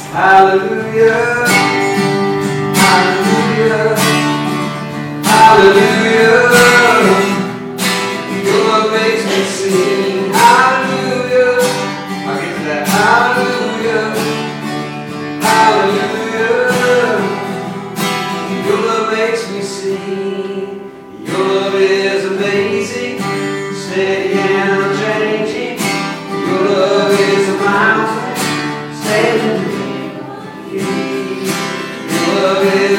Hallelujah, hallelujah, hallelujah. Your love makes me sing. Hallelujah. I'll get to that. Hallelujah, hallelujah. Your love makes me sing. Your love is amazing, steady and unchanging. Your love is a mountain standing. Your love is